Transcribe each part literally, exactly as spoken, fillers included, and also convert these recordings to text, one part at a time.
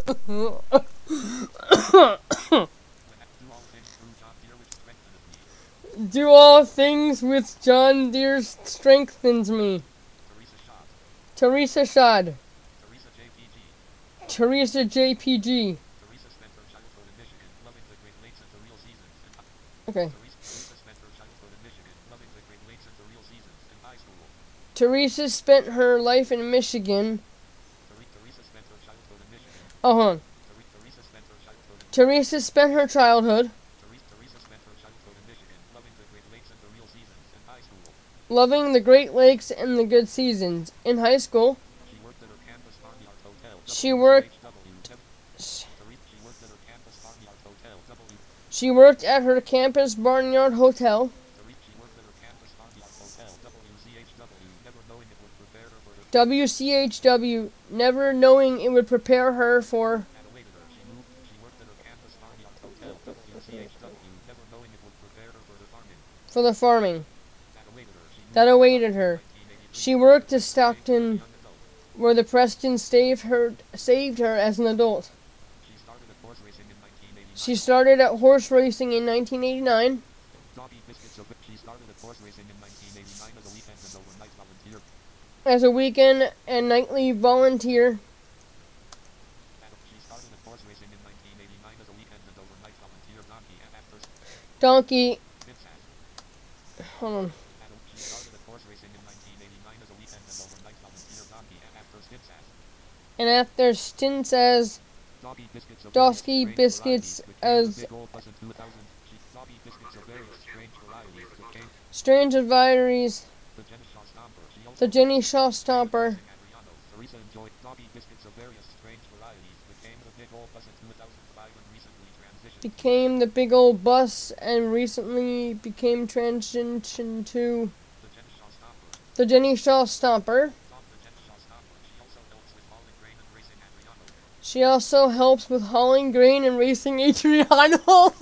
Do all things with John Deere strengthens me. Teresa Shad. Teresa J P G. Okay. Teresa spent her life in Michigan. Oh, hold on. Teresa spent her childhood loving the Great Lakes and the good seasons. In high school, she worked she worked at her campus barnyard hotel. W C H W, never knowing it would prepare her for for the farming that awaited her. She worked at Stockton, where the Prestons saved her, saved her as an adult. She started at horse racing in nineteen eighty-nine. As a weekend and nightly volunteer. Donkey. Hold on. And after stints as Donkey Biscuits as Strange Advisories, the Jenny Shaw Stomper, became the Big Old Bus, and recently became transitioned to the Jenny Shaw Stomper. She also helps with hauling grain and racing Adriano.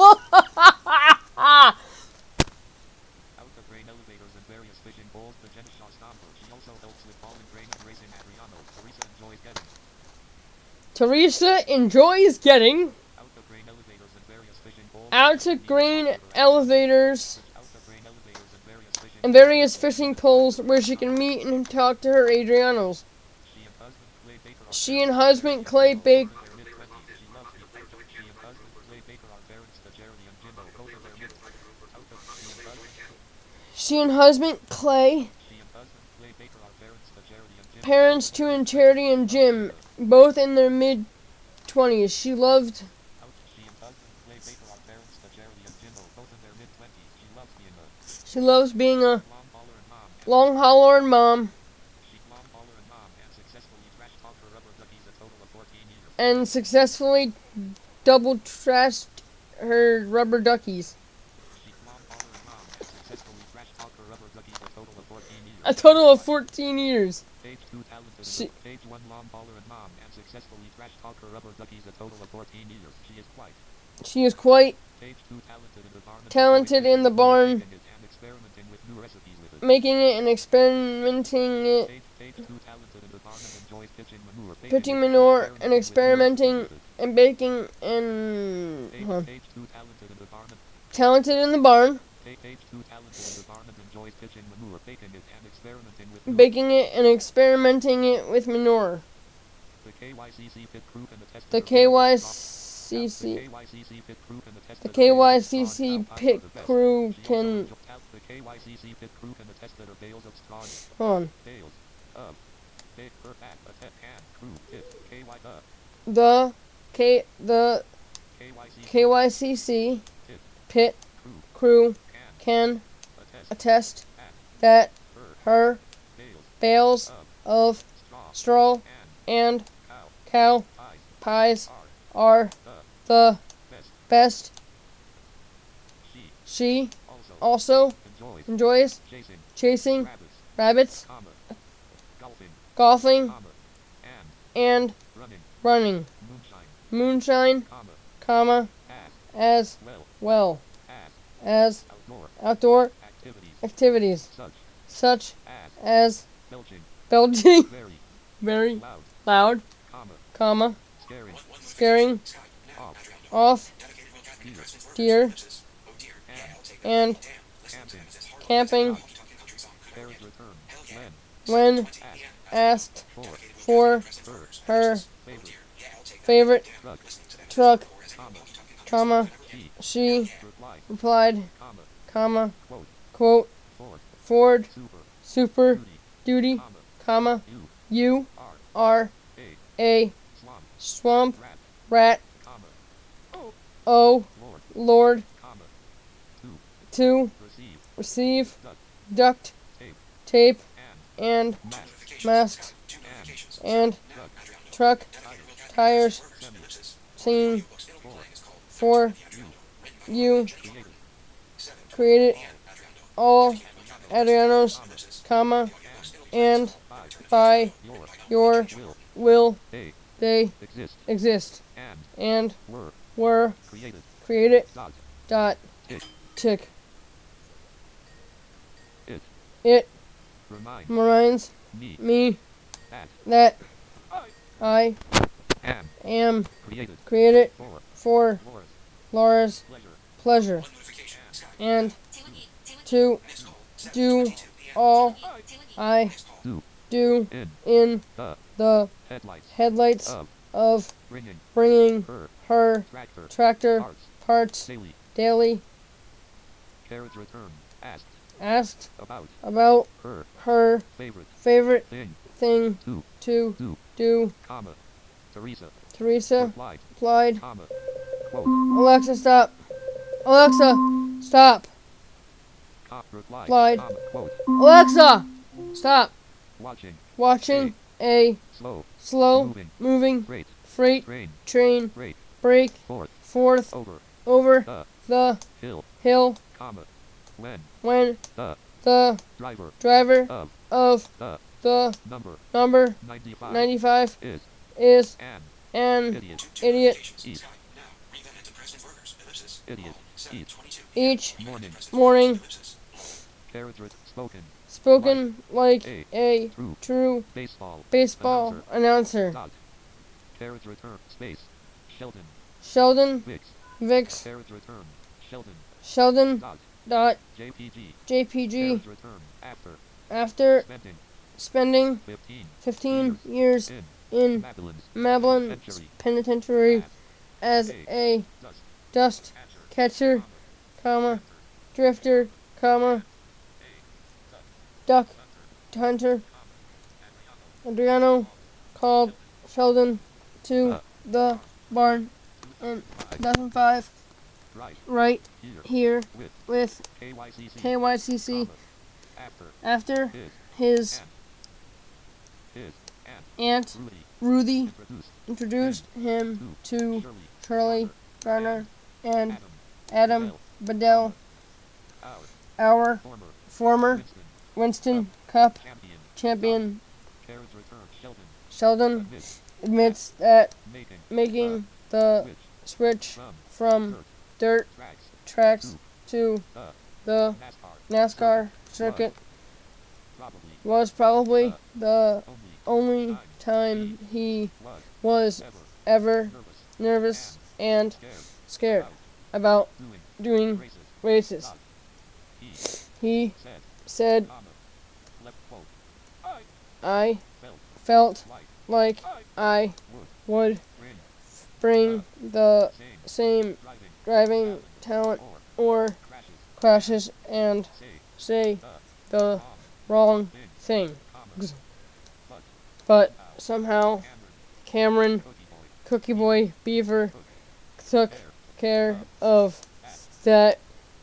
Teresa enjoys getting out to grain elevators and various fishing poles where she can meet and talk to her Adrianos. She and husband Clay Baker She and husband Clay parents to and Charity and Jim, both in their mid twenties. She loved She loves being a long hauler and mom. And successfully double trashed her rubber duckies. A total of fourteen years. She, she is quite talented in the barn, making it and experimenting it, pitching manure and experimenting and baking and huh. talented in the barn, baking it and experimenting it with manure. The K Y C C The K Y C C pit crew can hold on. The K the K Y C C pit crew can attest that her bales of straw and cow pies are the best. She also enjoys chasing rabbits, golfing, and running moonshine, comma, as well as outdoor activities such as belching, very loud, comma, scaring, off, off, deer, deer, and camping carriage return, when, when asked, asked for, for her, her favorite, favorite truck, truck, comma, comma, she, she replied, replied, comma, comma, quote, quote, Ford, Ford super, Super duty, Duty, comma, you, U are, R a, A swamp, Swamp rat, Rat comma, oh, O Lord, Lord comma, two, to receive, receive duck, duct tape, tape and, and mask, masks and, and duck, truck tire, tires semi, seen four, for you, you created, created all Adriano's, Adrianos, comma, and, and by, by your, your will, will they, they exist, exist and, and were, were created, created dot, dot tick, tick. it, It remind, reminds me, me that, that I, I am, am created, created for, for Laura's, Laura's pleasure, pleasure and to, to do all I do, do in, in the, the headlights, headlights of, of bringing, bringing her, her tractor, tractor parts, parts daily, daily. carriage return, asked, Asked about, about her, her favorite, favorite thing, thing to, to do, do. comma, Teresa, Teresa replied, replied, comma, quote, Alexa, stop. Alexa, stop. cop replied, Replied, comma, quote, Alexa, stop. watching, Watching a slow, slow moving, moving freight, freight train, train break, break forth, forth over, over the, the hill, hill comma, when, when the, the driver, driver of, of the, the number, number ninety-five, ninety-five is, is an, an idiot, idiot. eat, idiot, eat, Each morning, morning carriage ret- spoken, spoken like a, a true, true baseball, baseball announcer, announcer. dot, carriage return, space, Sheldon, Sheldon Vix, Vix carriage return, Sheldon, Sheldon dot, dot J P G, J P G carriage return, after, after spending, spending fifteen, fifteen years in, in Madeleine's, Mablin penitentiary, Penitentiary as, as a, a dust, dust catcher, catcher, comma, drifter, drifter, comma, duck hunter. Adriano called Sheldon to the, the barn in two thousand five, right, right here, here with, with K Y C C, K Y C C comma, after, after his, his and, his, and, aunt Rudy, Ruthie introduced, introduced him to Shirley, Shirley Garner and Adam, Adam Bedell, our, our former, former Winston, Winston Cup champion, champion. carriage return, Sheldon, Sheldon admits, admits that making, making the switch, switch from, from dirt tracks, tracks to the, the NASCAR, NASCAR circuit probably, was probably the only, only time he was, was ever, ever nervous, nervous and scared, scared about doing, doing races, races. he, He said, said, comma, left quote, I, I felt, felt like, like I would, would bring, bring the same, same driving, driving talent or, or crashes, crashes and say, say the wrong, wrong thing, thing. comma, but, But somehow Cameron, Cameron, Cookie Boy, Cookie Boy Beaver, took, took care of that, that.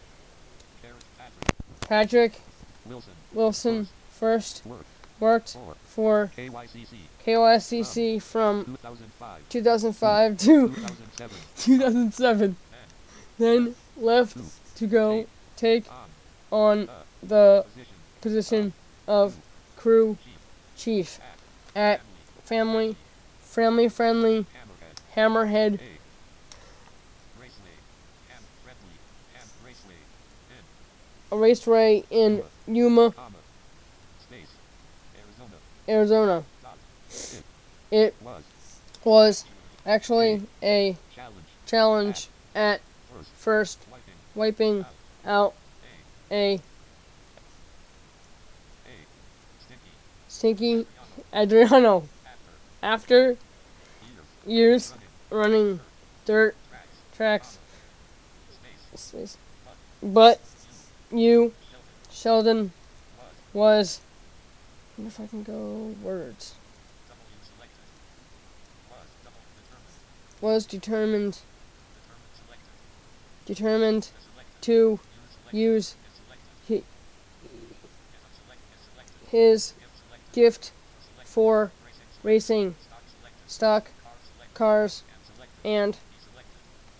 Patrick, Patrick Wilson, Wilson first worked, worked for, for K Y C C, K Y C C from two thousand five, two thousand five to two thousand seven, two thousand seven, and, then left to, to go take on, on the position, position of crew chief, chief at family family friendly Hammerhead, Hammerhead a, raceway, ham, friendly, ham, raceway, in, raceway in Yuma, comma, space, Arizona, Arizona. dot, it, It was, was actually a Challenge. challenge at First. first, Wiping. wiping out A. a A. stinky Stinky. Adriano After. after years Running. running dirt Tracks. tracks. Space. Space. But you, Sheldon. Sheldon, Was. was. I wonder if I can go words. W selected. Was. Double determined. Was determined, Determined selected. determined The selected. to Use selected. use Is selected. he, If a select is selected. his If selected. gift Selected. for Racing. racing Stock selected. stock Car selected. cars And and selected. He selected.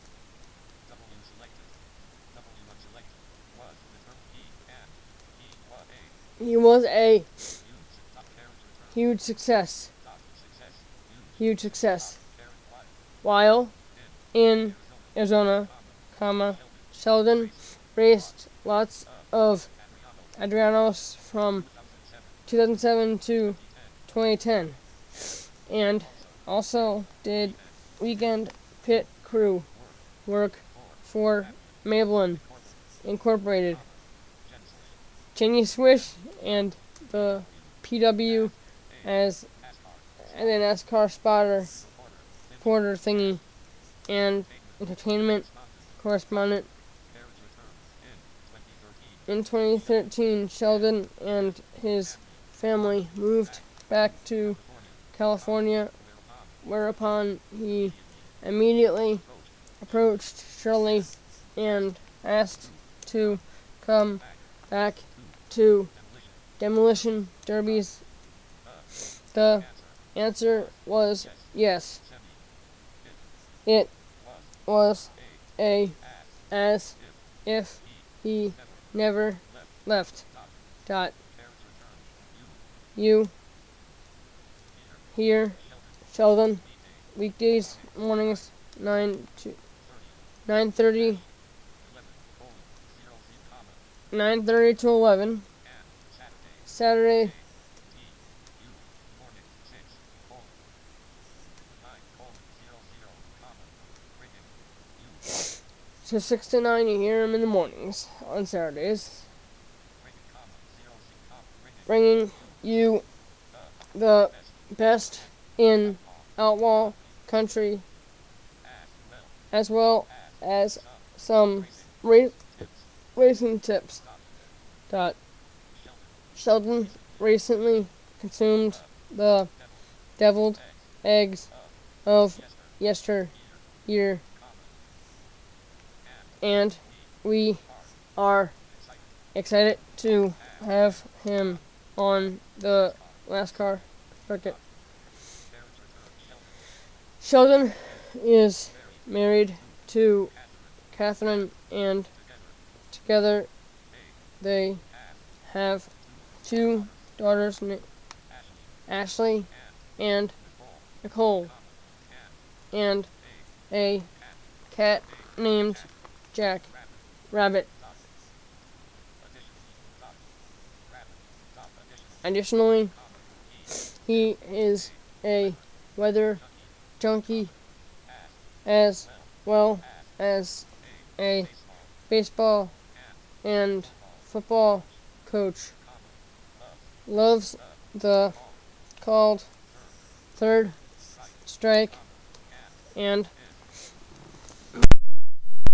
W selected. W unselected. Was determined. He and he was a he was a huge top character term. huge success. Top success. Huge. Huge success. Parent While while in Arizona. Arizona, Comma. comma, Sheldon. Sheldon raced lots of Adriano. Adrianos from two thousand two thousand seven seven. to twenty ten. twenty ten, and also did weekend pit crew Work. work For. for Maybelline Corporate. Incorporated. Genesis. Jenny Swish and the P W A. as NASCAR. an NASCAR spotter Reporter. reporter thingy and entertainment Correspondent. correspondent. Parents returned in twenty thirteen. In twenty thirteen, Sheldon and his family moved back to California. California, Whereupon whereupon he immediately approached approached Shirley and asked to come back to demolition. demolition derbies. The The answer answer was yes. semi. It was a A. as If. if he Never. never left. Dot. Parents returned. You You. here, Sheldon. Sheldon, Weekday. weekdays, mornings, nine to Thirty. nine thirty, Eleven. Colon. Zero. Z. Comma. nine thirty to eleven. And. Saturday. Saturday, T. U. Morning. Six. Colon. Nine. Colon. Zero. Zero. Comma. Ringing. You. to six to nine. You hear him in the mornings on Saturdays, Ringing. Comma. Zero. Z. Comma. Ringing. bringing you The. the Best. best in Outlaw. outlaw country, As well. as well As. as some Racing. ra- Tips. racing tips. Dot. Sheldon. Sheldon recently consumed the deviled eggs of Yester. yesteryear, Comma. and we are excited to have him on the NASCAR circuit. Parents returned. Sheldon Sheldon. is Married. married to Catherine. Catherine, and Together. together they Have. have two daughters, na- Ashley. Ashley and Nicole. Nicole, Comma. and And. a cat named Jack Rabbit. Additionally. Additionally, Comma. He. he is a weather junkie as well as a baseball and football coach. Loves the called third strike and